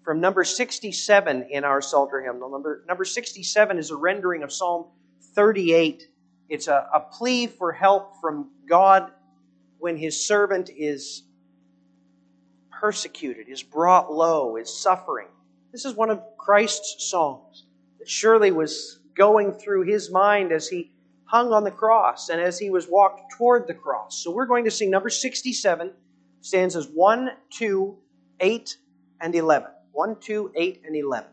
from number 67 in our Psalter hymnal. Number 67 is a rendering of Psalm 38. It's a plea for help from God when His servant is persecuted, is brought low, is suffering. This is one of Christ's songs that surely was going through His mind as He hung on the cross and as He was walked toward the cross. So we're going to sing number 67, stanzas 1, 2, 8, and 11. 1, 2, 8, and 11.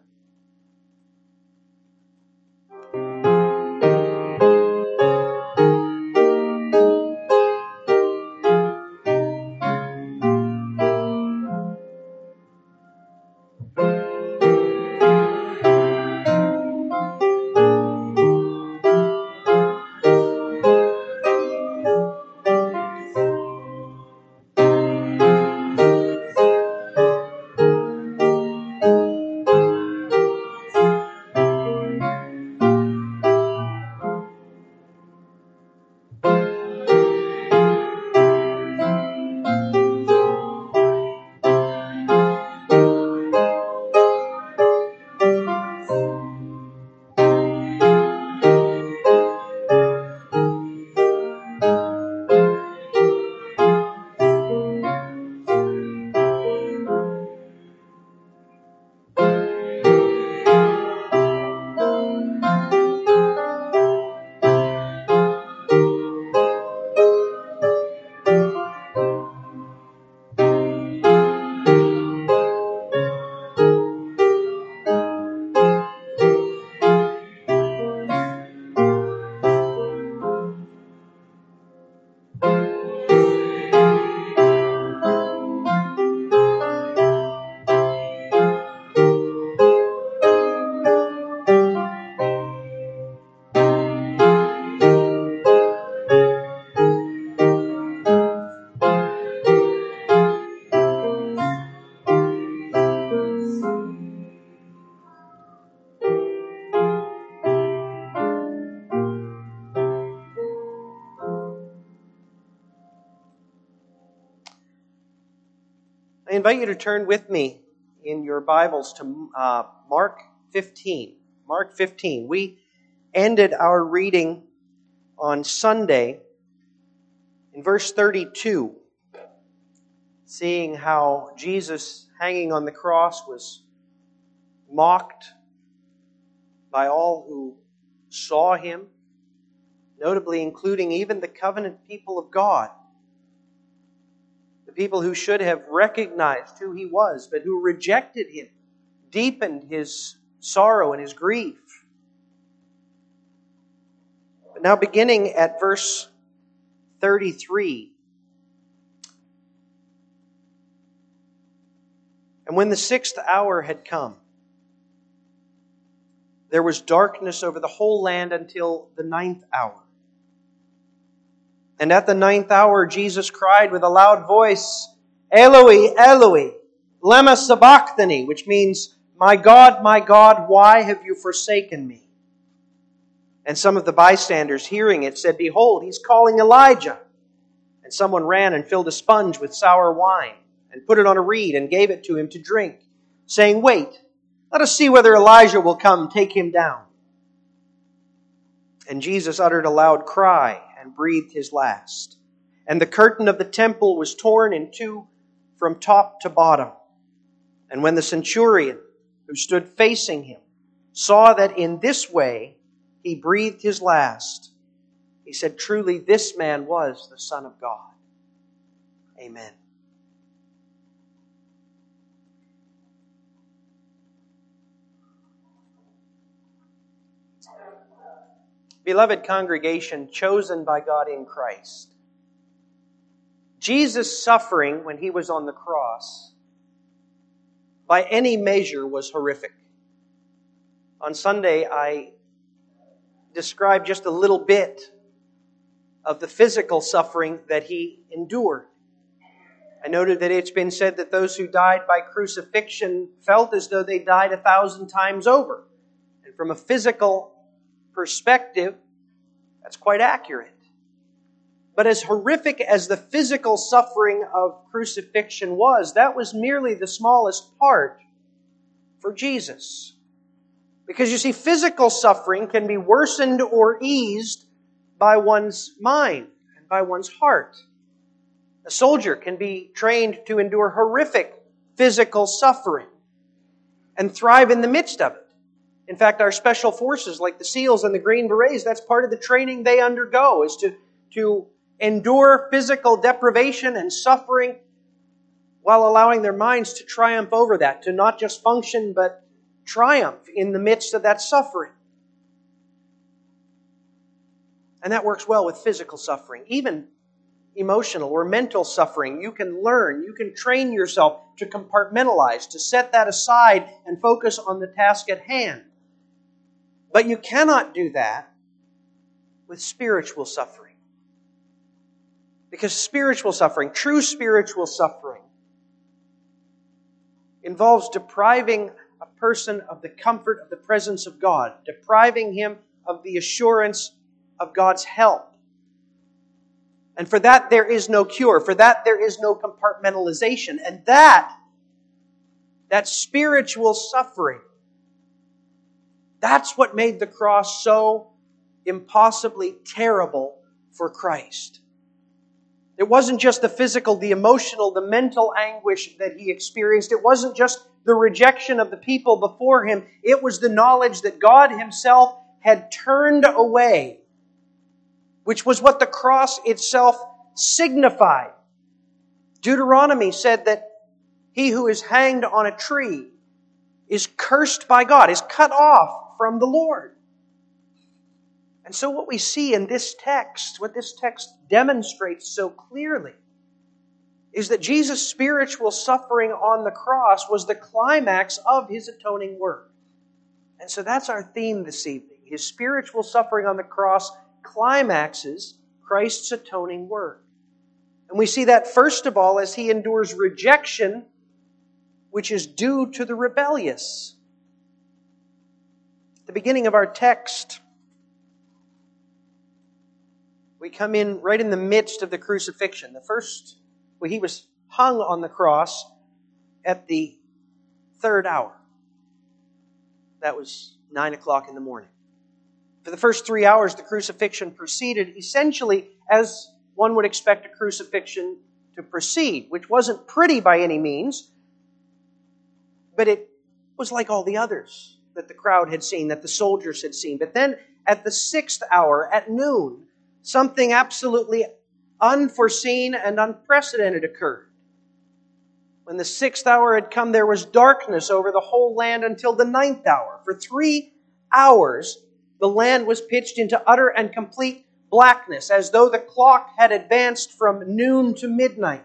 I invite you to turn with me in your Bibles to Mark 15. Mark 15. We ended our reading on Sunday in verse 32, seeing how Jesus hanging on the cross was mocked by all who saw Him, notably including even the covenant people of God. The people who should have recognized who He was, but who rejected Him, deepened His sorrow and His grief. But now beginning at verse 33. And when the 6th hour had come, there was darkness over the whole land until the 9th hour. And at the 9th hour, Jesus cried with a loud voice, Eloi, Eloi, lema sabachthani, which means, my God, why have you forsaken me? And some of the bystanders, hearing it, said, Behold, he's calling Elijah. And someone ran and filled a sponge with sour wine, and put it on a reed, and gave it to him to drink, saying, Wait, let us see whether Elijah will come take him down. And Jesus uttered a loud cry, and breathed his last. And the curtain of the temple was torn in two from top to bottom. And when the centurion, who stood facing him, saw that in this way he breathed his last, he said, Truly this man was the Son of God. Amen. Beloved congregation, chosen by God in Christ, Jesus' suffering when He was on the cross, by any measure, was horrific. On Sunday, I described just a little bit of the physical suffering that He endured. I noted that it's been said that those who died by crucifixion felt as though they died 1,000 times over. And from a physical perspective, that's quite accurate. But as horrific as the physical suffering of crucifixion was, that was merely the smallest part for Jesus. Because you see, physical suffering can be worsened or eased by one's mind and by one's heart. A soldier can be trained to endure horrific physical suffering and thrive in the midst of it. In fact, our special forces like the SEALs and the Green Berets, that's part of the training they undergo, is to endure physical deprivation and suffering while allowing their minds to triumph over that, to not just function but triumph in the midst of that suffering. And that works well with physical suffering. Even emotional or mental suffering, you can learn, you can train yourself to compartmentalize, to set that aside and focus on the task at hand. But you cannot do that with spiritual suffering. Because spiritual suffering, true spiritual suffering, involves depriving a person of the comfort of the presence of God, depriving him of the assurance of God's help. And for that there is no cure. For that there is no compartmentalization. And that spiritual suffering, that's what made the cross so impossibly terrible for Christ. It wasn't just the physical, the emotional, the mental anguish that He experienced. It wasn't just the rejection of the people before Him. It was the knowledge that God Himself had turned away, which was what the cross itself signified. Deuteronomy said that he who is hanged on a tree is cursed by God, is cut off from the Lord. And so what we see in this text, what this text demonstrates so clearly, is that Jesus' spiritual suffering on the cross was the climax of His atoning work. And so that's our theme this evening. His spiritual suffering on the cross climaxes Christ's atoning work. And we see that first of all as He endures rejection, which is due to the rebellious. At the beginning of our text, we come in right in the midst of the crucifixion. He was hung on the cross at the 3rd hour. That was 9 o'clock in the morning. For the first 3 hours, the crucifixion proceeded essentially as one would expect a crucifixion to proceed, which wasn't pretty by any means, but it was like all the others that the crowd had seen, that the soldiers had seen. But then at the 6th hour, at noon, something absolutely unforeseen and unprecedented occurred. When the 6th hour had come, there was darkness over the whole land until the 9th hour. For 3 hours, the land was pitched into utter and complete blackness, as though the clock had advanced from noon to midnight.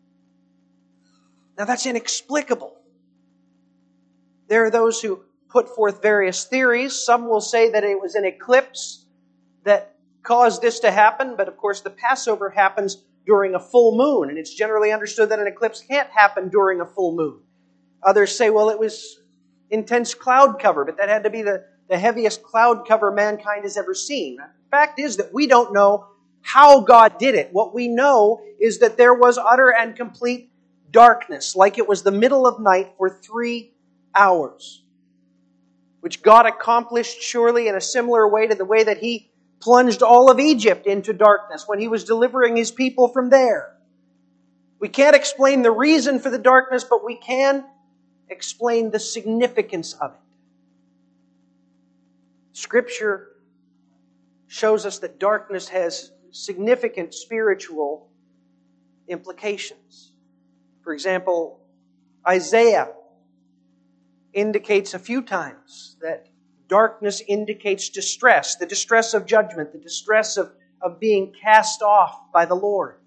Now that's inexplicable. There are those who put forth various theories. Some will say that it was an eclipse that caused this to happen, but of course the Passover happens during a full moon, and it's generally understood that an eclipse can't happen during a full moon. Others say, well, it was intense cloud cover, but that had to be the heaviest cloud cover mankind has ever seen. The fact is that we don't know how God did it. What we know is that there was utter and complete darkness, like it was the middle of night for 3 hours, which God accomplished surely in a similar way to the way that He plunged all of Egypt into darkness when He was delivering His people from there. We can't explain the reason for the darkness, but we can explain the significance of it. Scripture shows us that darkness has significant spiritual implications. For example, Isaiah indicates a few times that darkness indicates distress, the distress of judgment, the distress of being cast off by the Lord.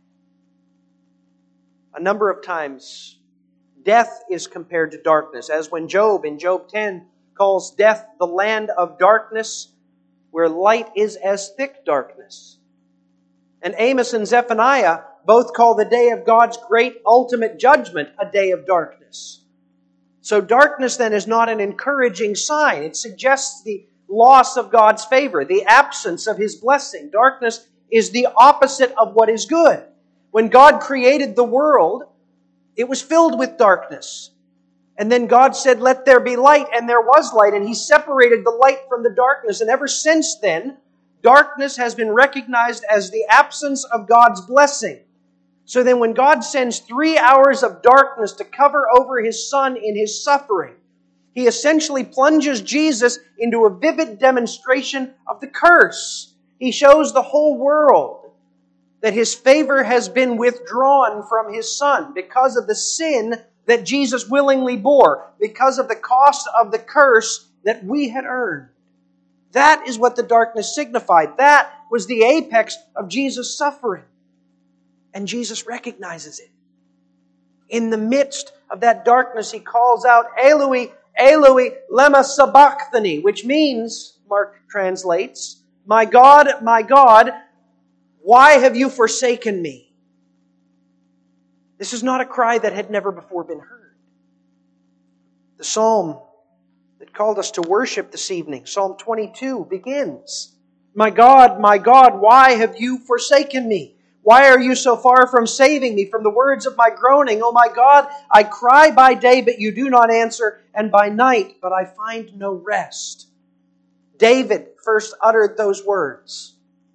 A number of times, death is compared to darkness, as when Job, in Job 10, calls death the land of darkness, where light is as thick darkness. And Amos and Zephaniah both call the day of God's great ultimate judgment a day of darkness. So darkness then is not an encouraging sign. It suggests the loss of God's favor, the absence of His blessing. Darkness is the opposite of what is good. When God created the world, it was filled with darkness. And then God said, "Let there be light," and there was light, and He separated the light from the darkness. And ever since then, darkness has been recognized as the absence of God's blessing. So then when God sends 3 hours of darkness to cover over His Son in His suffering, He essentially plunges Jesus into a vivid demonstration of the curse. He shows the whole world that His favor has been withdrawn from His Son because of the sin that Jesus willingly bore, because of the cost of the curse that we had earned. That is what the darkness signified. That was the apex of Jesus' suffering. And Jesus recognizes it. In the midst of that darkness, He calls out, "Eloi, Eloi, lema sabachthani," which means, Mark translates, my God, why have you forsaken me?" This is not a cry that had never before been heard. The psalm that called us to worship this evening, Psalm 22, begins, my God, why have you forsaken me? Why are you so far from saving me from the words of my groaning? Oh my God, I cry by day, but you do not answer, and by night, but I find no rest. David first uttered those words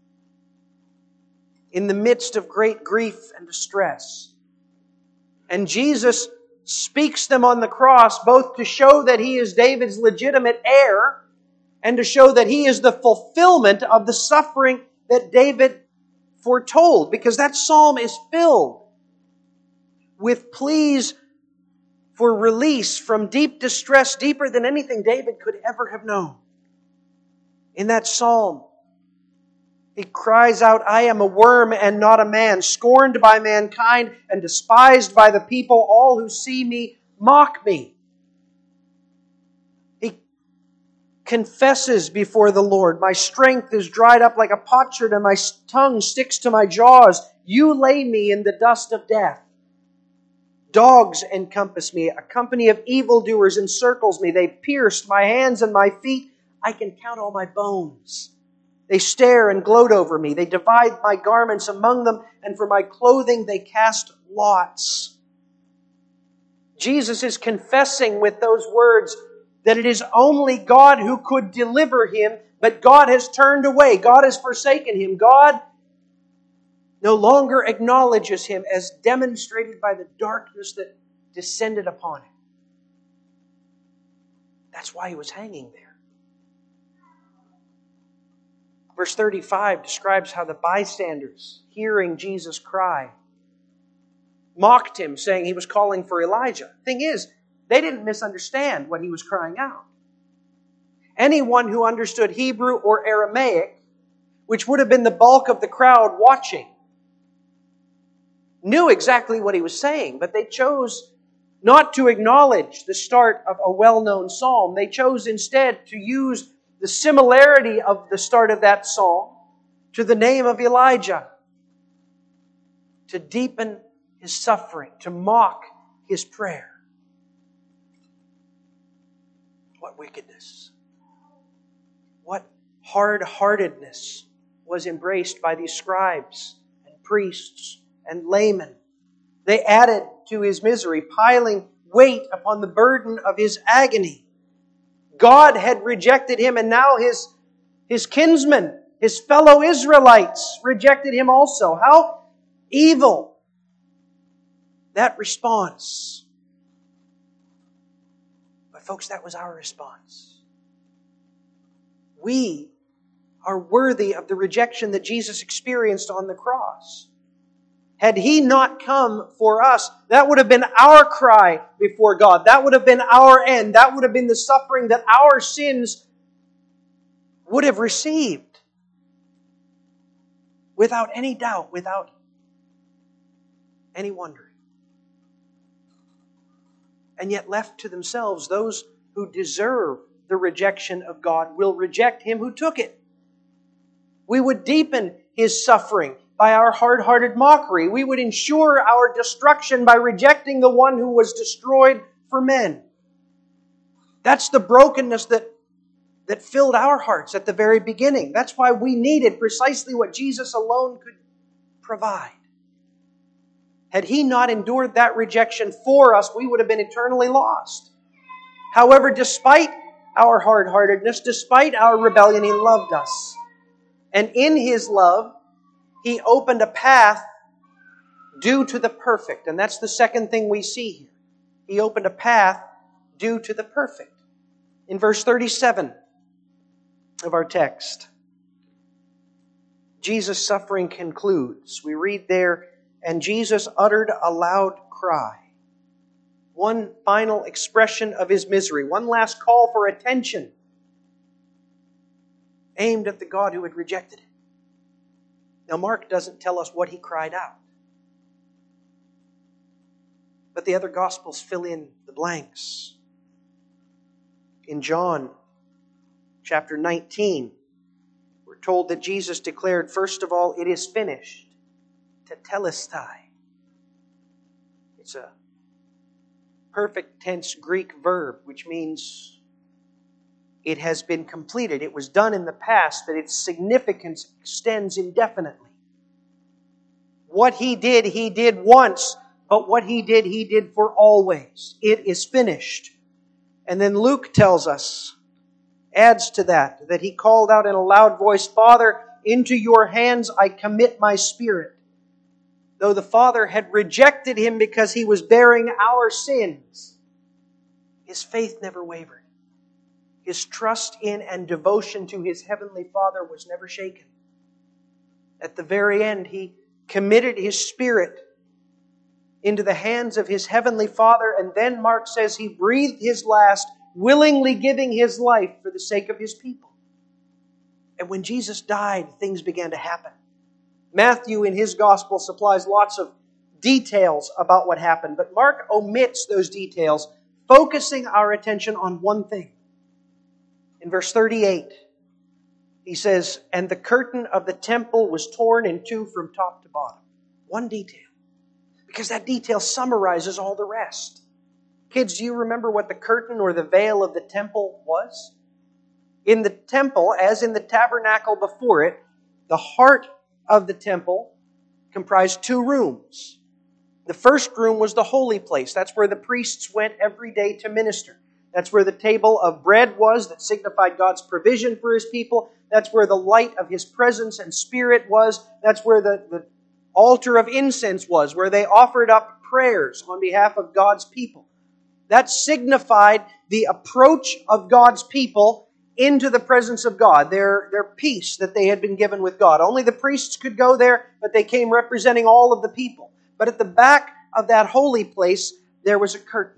in the midst of great grief and distress. And Jesus speaks them on the cross, both to show that He is David's legitimate heir and to show that He is the fulfillment of the suffering that David foretold. Because that psalm is filled with pleas for release from deep distress, deeper than anything David could ever have known. In that psalm, he cries out, "I am a worm and not a man, scorned by mankind and despised by the people. All who see me mock me." He confesses before the Lord, "My strength is dried up like a potsherd, and my tongue sticks to my jaws. You lay me in the dust of death. Dogs encompass me. A company of evildoers encircles me. They pierced my hands and my feet. I can count all my bones. They stare and gloat over me. They divide my garments among them, and for my clothing they cast lots." Jesus is confessing with those words that it is only God who could deliver him, but God has turned away. God has forsaken him. God no longer acknowledges him, as demonstrated by the darkness that descended upon him. That's why he was hanging there. Verse 35 describes how the bystanders, hearing Jesus cry, mocked him, saying he was calling for Elijah. Thing is, they didn't misunderstand what he was crying out. Anyone who understood Hebrew or Aramaic, which would have been the bulk of the crowd watching, knew exactly what he was saying, but they chose not to acknowledge the start of a well-known psalm. They chose instead to use the similarity of the start of that psalm to the name of Elijah, to deepen his suffering, to mock his prayer. What wickedness! What hard-heartedness was embraced by these scribes and priests and laymen. They added to his misery, piling weight upon the burden of his agony. God had rejected him, and now his kinsmen, his fellow Israelites, rejected him also. How evil that response. But folks, that was our response. We are worthy of the rejection that Jesus experienced on the cross. Had He not come for us, that would have been our cry before God. That would have been our end. That would have been the suffering that our sins would have received. Without any doubt, without any wondering. And yet left to themselves, those who deserve the rejection of God will reject Him who took it. We would deepen His suffering by our hard-hearted mockery. We would ensure our destruction by rejecting the one who was destroyed for men. That's the brokenness that filled our hearts at the very beginning. That's why we needed precisely what Jesus alone could provide. Had He not endured that rejection for us, we would have been eternally lost. However, despite our hard-heartedness, despite our rebellion, He loved us. And in His love, He opened a path due to the perfect. And that's the second thing we see here. He opened a path due to the perfect. In verse 37 of our text, Jesus' suffering concludes. We read there, "And Jesus uttered a loud cry." One final expression of His misery. One last call for attention aimed at the God who had rejected Him. Now, Mark doesn't tell us what He cried out. But the other Gospels fill in the blanks. In John chapter 19, we're told that Jesus declared, first of all, "It is finished," tetelestai. It's a perfect tense Greek verb, which means it has been completed. It was done in the past, but its significance extends indefinitely. What He did once, but what He did for always. It is finished. And then Luke tells us, adds to that He called out in a loud voice, "Father, into your hands I commit my spirit." Though the Father had rejected Him because He was bearing our sins, His faith never wavered. His trust in and devotion to His Heavenly Father was never shaken. At the very end, He committed His spirit into the hands of His Heavenly Father, and then Mark says He breathed His last, willingly giving His life for the sake of His people. And when Jesus died, things began to happen. Matthew in his Gospel supplies lots of details about what happened, but Mark omits those details, focusing our attention on one thing. In verse 38, he says, "And the curtain of the temple was torn in two from top to bottom." One detail. Because that detail summarizes all the rest. Kids, do you remember what the curtain or the veil of the temple was? In the temple, as in the tabernacle before it, the heart of the temple comprised two rooms. The first room was the holy place. That's where the priests went every day to minister. That's where the table of bread was that signified God's provision for His people. That's where the light of His presence and Spirit was. That's where the altar of incense was, where they offered up prayers on behalf of God's people. That signified the approach of God's people into the presence of God, their peace that they had been given with God. Only the priests could go there, but they came representing all of the people. But at the back of that holy place, there was a curtain.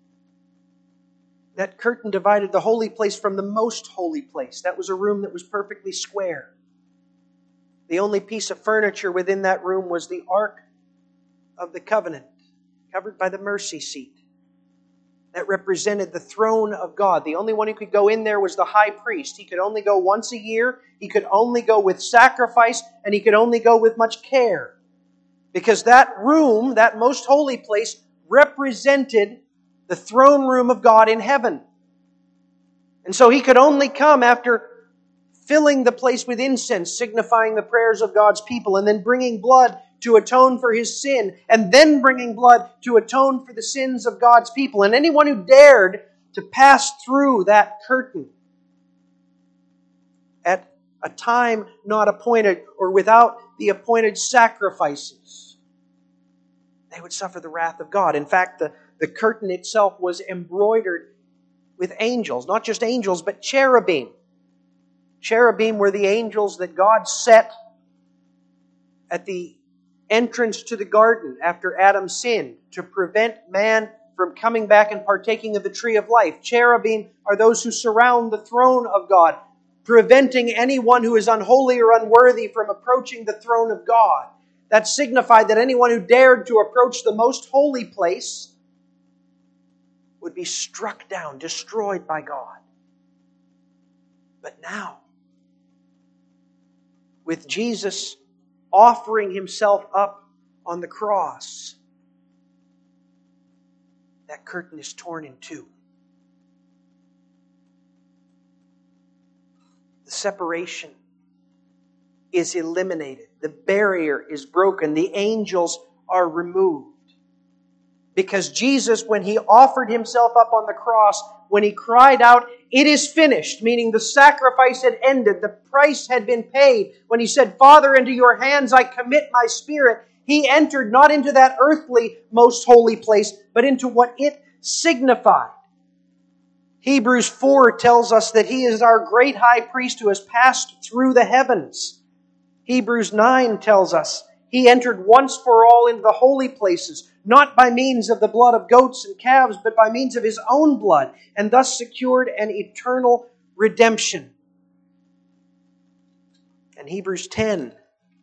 That curtain divided the holy place from the most holy place. That was a room that was perfectly square. The only piece of furniture within that room was the Ark of the Covenant, covered by the mercy seat. That represented the throne of God. The only one who could go in there was the high priest. He could only go once a year. He could only go with sacrifice, and he could only go with much care. Because that room, that most holy place, represented the throne room of God in heaven. And so he could only come after filling the place with incense, signifying the prayers of God's people, and then bringing blood to atone for his sin, and then bringing blood to atone for the sins of God's people. And anyone who dared to pass through that curtain at a time not appointed or without the appointed sacrifices, they would suffer the wrath of God. In fact, the curtain itself was embroidered with angels, not just angels, but cherubim. Cherubim were the angels that God set at the entrance to the garden after Adam sinned to prevent man from coming back and partaking of the tree of life. Cherubim are those who surround the throne of God, preventing anyone who is unholy or unworthy from approaching the throne of God. That signified that anyone who dared to approach the most holy place would be struck down, destroyed by God. But now, with Jesus offering himself up on the cross, that curtain is torn in two. The separation is eliminated. The barrier is broken. The angels are removed. Because Jesus, when he offered himself up on the cross, when He cried out, "It is finished," meaning the sacrifice had ended, the price had been paid. When He said, "Father, into your hands I commit my spirit," He entered not into that earthly most holy place, but into what it signified. Hebrews 4 tells us that He is our great high priest who has passed through the heavens. Hebrews 9 tells us He entered once for all into the holy places, not by means of the blood of goats and calves, but by means of His own blood, and thus secured an eternal redemption. And Hebrews 10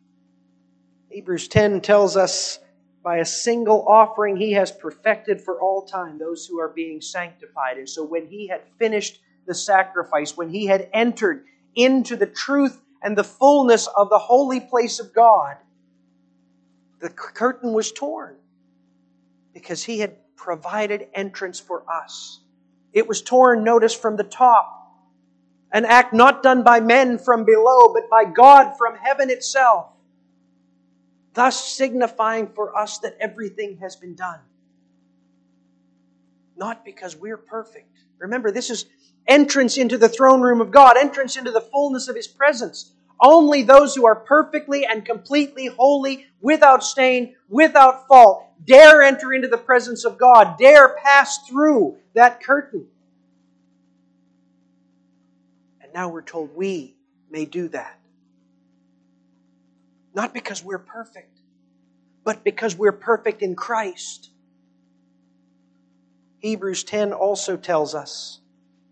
tells us, by a single offering He has perfected for all time those who are being sanctified. And so when He had finished the sacrifice, when He had entered into the truth and the fullness of the holy place of God, the curtain was torn because He had provided entrance for us. It was torn, notice, from the top. An act not done by men from below, but by God from heaven itself. Thus signifying for us that everything has been done. Not because we're perfect. Remember, this is entrance into the throne room of God, entrance into the fullness of His presence. Only those who are perfectly and completely holy, without stain, without fault, dare enter into the presence of God, dare pass through that curtain. And now we're told we may do that. Not because we're perfect, but because we're perfect in Christ. Hebrews 10 also tells us,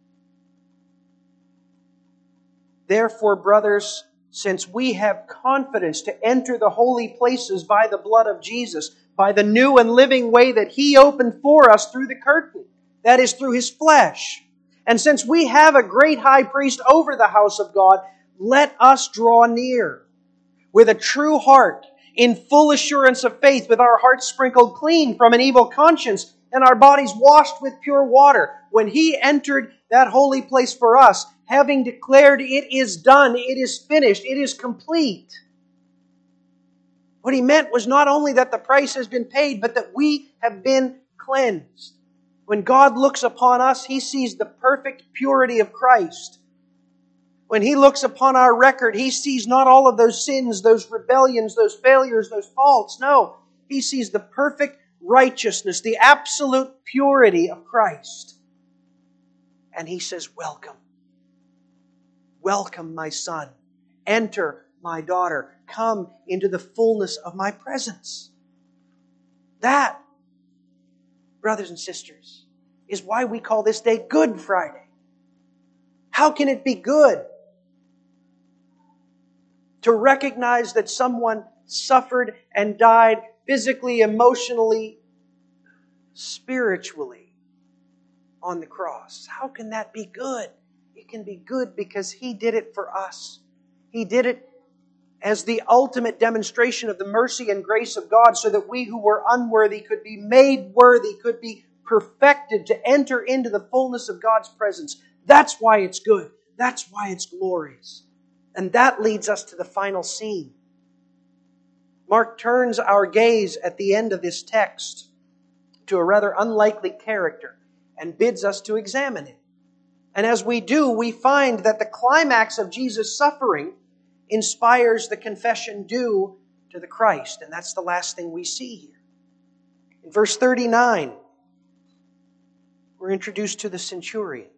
"Therefore, brothers, since we have confidence to enter the holy places by the blood of Jesus, by the new and living way that He opened for us through the curtain, that is, through His flesh. And since we have a great high priest over the house of God, let us draw near with a true heart, in full assurance of faith, with our hearts sprinkled clean from an evil conscience and our bodies washed with pure water." When He entered that holy place for us, having declared, "It is done, it is finished, it is complete," what He meant was not only that the price has been paid, but that we have been cleansed. When God looks upon us, He sees the perfect purity of Christ. When He looks upon our record, He sees not all of those sins, those rebellions, those failures, those faults. No, He sees the perfect righteousness, the absolute purity of Christ. And He says, "Welcome. Welcome, my son. Enter, my daughter. Come into the fullness of my presence." That, brothers and sisters, is why we call this day Good Friday. How can it be good to recognize that someone suffered and died physically, emotionally, spiritually on the cross? How can that be good? It can be good because He did it for us. He did it as the ultimate demonstration of the mercy and grace of God, so that we who were unworthy could be made worthy, could be perfected to enter into the fullness of God's presence. That's why it's good. That's why it's glorious. And that leads us to the final scene. Mark turns our gaze at the end of this text to a rather unlikely character and bids us to examine it. And as we do, we find that the climax of Jesus' suffering inspires the confession due to the Christ. And that's the last thing we see here. In verse 39, we're introduced to the centurion.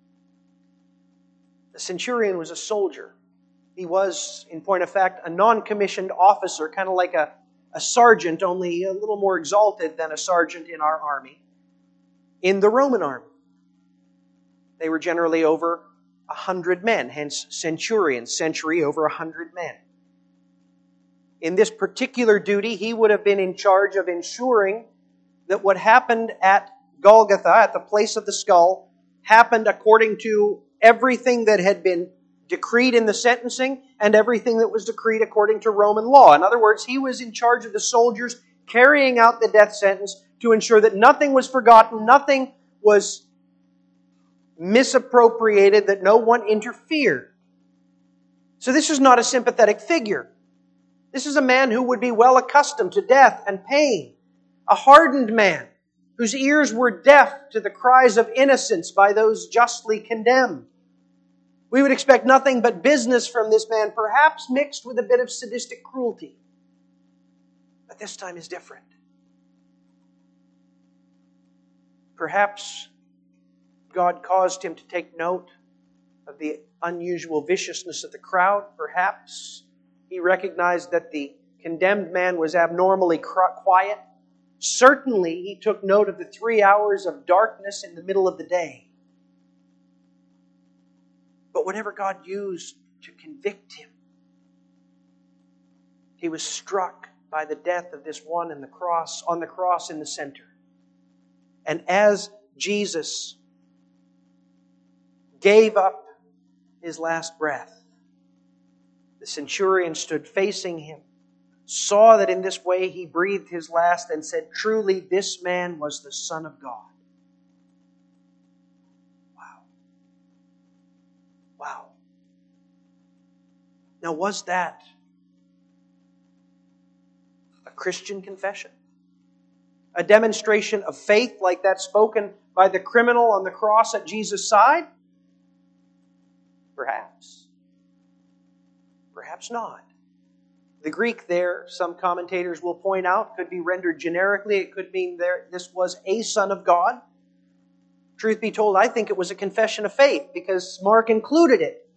The centurion was a soldier. He was, in point of fact, a non-commissioned officer, kind of like a sergeant, only a little more exalted than a sergeant in our army, in the Roman army. They were generally over 100 men, hence centurion, century, over 100 men. In this particular duty, he would have been in charge of ensuring that what happened at Golgotha, at the place of the skull, happened according to everything that had been decreed in the sentencing and everything that was decreed according to Roman law. In other words, he was in charge of the soldiers carrying out the death sentence to ensure that nothing was forgotten, nothing was misappropriated, that no one interfered. So this is not a sympathetic figure. This is a man who would be well accustomed to death and pain, a hardened man whose ears were deaf to the cries of innocence by those justly condemned. We would expect nothing but business from this man, perhaps mixed with a bit of sadistic cruelty. But this time is different. Perhaps God caused him to take note of the unusual viciousness of the crowd. Perhaps he recognized that the condemned man was abnormally quiet. Certainly, he took note of the 3 hours of darkness in the middle of the day. But whatever God used to convict him, he was struck by the death of this one on the cross in the center. And as Jesus gave up his last breath, the centurion stood facing him, saw that in this way he breathed his last, and said, "Truly, this man was the Son of God." Wow. Wow. Now, was that a Christian confession? A demonstration of faith like that spoken by the criminal on the cross at Jesus' side? Perhaps. Perhaps not. The Greek there, some commentators will point out, could be rendered generically. It could mean this was a Son of God. Truth be told, I think it was a confession of faith because Mark included it.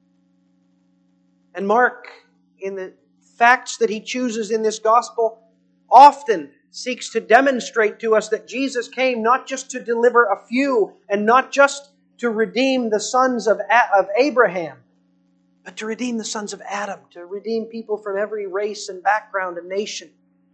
And Mark, in the facts that he chooses in this gospel, often seeks to demonstrate to us that Jesus came not just to deliver a few and not just to redeem the sons of Abraham, but to redeem the sons of Adam, to redeem people from every race and background and nation.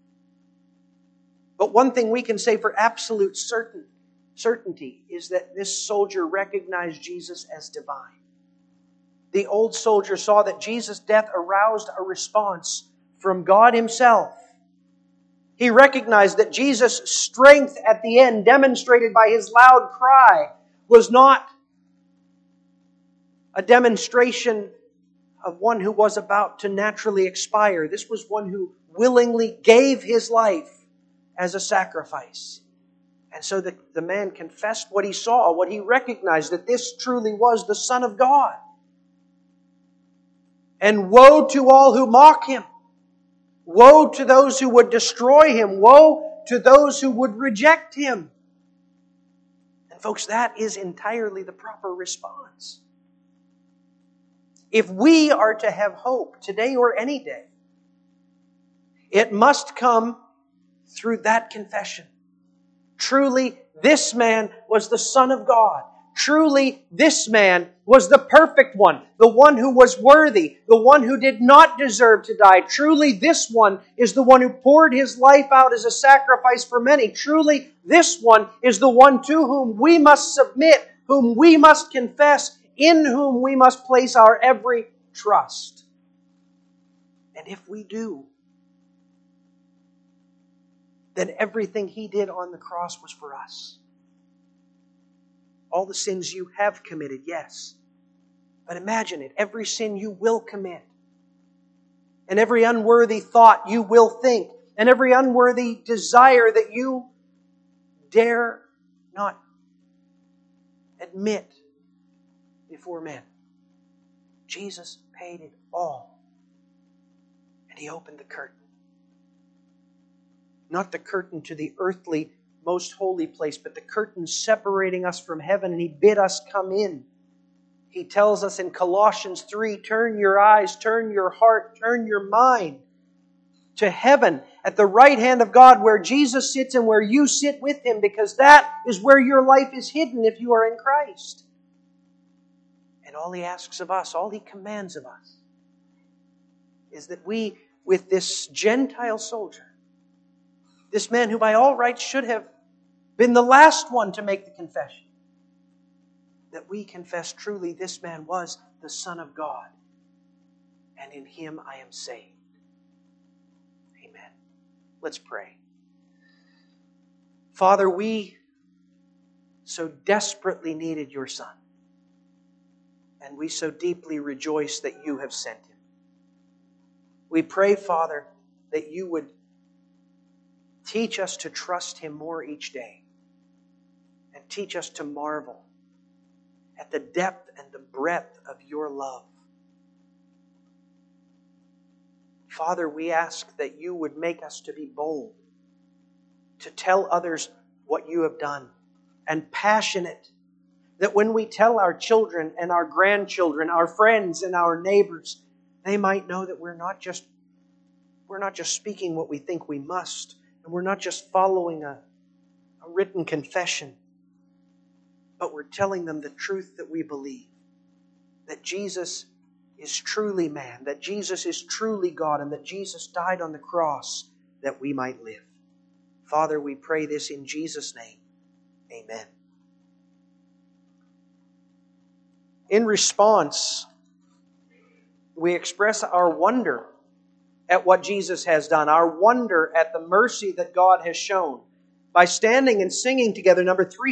But one thing we can say for absolute certainty is that this soldier recognized Jesus as divine. The old soldier saw that Jesus' death aroused a response from God Himself. He recognized that Jesus' strength at the end, demonstrated by His loud cry, was not a demonstration of one who was about to naturally expire. This was one who willingly gave his life as a sacrifice. And so the man confessed what he saw, what he recognized, that this truly was the Son of God. And woe to all who mock Him. Woe to those who would destroy Him. Woe to those who would reject Him. And folks, that is entirely the proper response. If we are to have hope today or any day, it must come through that confession. Truly, this man was the Son of God. Truly, this man was the perfect one, the one who was worthy, the one who did not deserve to die. Truly, this one is the one who poured his life out as a sacrifice for many. Truly, this one is the one to whom we must submit, whom we must confess, in whom we must place our every trust. And if we do, then everything He did on the cross was for us. All the sins you have committed, yes. But imagine it, every sin you will commit, and every unworthy thought you will think, and every unworthy desire that you dare not admit before men. Jesus paid it all. And He opened the curtain. Not the curtain to the earthly most holy place, but the curtain separating us from heaven, and He bid us come in. He tells us in Colossians 3, turn your eyes, turn your heart, turn your mind to heaven at the right hand of God where Jesus sits and where you sit with Him, because that is where your life is hidden if you are in Christ. And all He asks of us, all He commands of us, is that we, with this Gentile soldier, this man who by all rights should have been the last one to make the confession, that we confess truly this man was the Son of God, and in Him I am saved. Amen. Let's pray. Father, we so desperately needed Your Son, and we so deeply rejoice that You have sent Him. We pray, Father, that You would teach us to trust Him more each day. Teach us to marvel at the depth and the breadth of your love. Father, we ask that you would make us to be bold, to tell others what you have done, and passionate, that when we tell our children and our grandchildren, our friends and our neighbors, they might know that we're not just speaking what we think we must, and we're not just following a written confession, but we're telling them the truth that we believe, that Jesus is truly man, that Jesus is truly God, and that Jesus died on the cross that we might live. Father, we pray this in Jesus' name. Amen. In response, we express our wonder at what Jesus has done, our wonder at the mercy that God has shown by standing and singing together number 3.